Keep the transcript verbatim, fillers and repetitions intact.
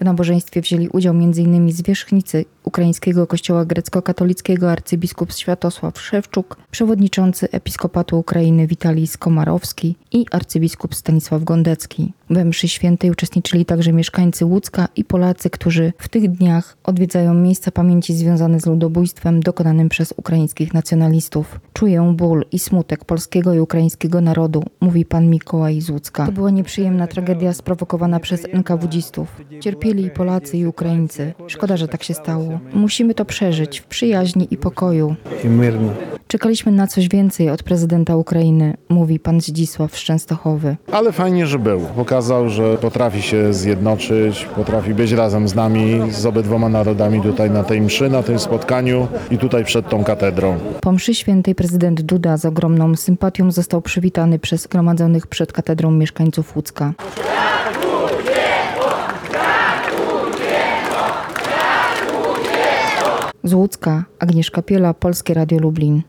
W nabożeństwie wzięli udział między innymi zwierzchnicy ukraińskiego kościoła grecko-katolickiego arcybiskup Światosław Szewczuk, przewodniczący Episkopatu Ukrainy Witalij Skomarowski i arcybiskup Stanisław Gondecki. We mszy świętej uczestniczyli także mieszkańcy Łódzka i Polacy, którzy w tych dniach odwiedzają miejsca pamięci związane z ludobójstwem dokonanym przez ukraińskich nacjonalistów. Czuję ból i smutek polskiego i ukraińskiego narodu, mówi pan Mikołaj z Łódzka. To była nieprzyjemna tragedia sprowokowana przez en ka wu dzistów. Cierpieli i Polacy, i Ukraińcy. Szkoda, że tak się stało. Musimy to przeżyć w przyjaźni i pokoju. I myrnie. Czekaliśmy na coś więcej od prezydenta Ukrainy, mówi pan Zdzisław z Częstochowy. Ale fajnie, że był. Pokazał, że potrafi się zjednoczyć, potrafi być razem z nami, z obydwoma narodami tutaj na tej mszy, na tym spotkaniu i tutaj przed tą katedrą. Po mszy świętej prezydent Duda z ogromną sympatią został przywitany przez zgromadzonych przed katedrą mieszkańców Łódzka. Z Łódzka Agnieszka Piela, Polskie Radio Lublin.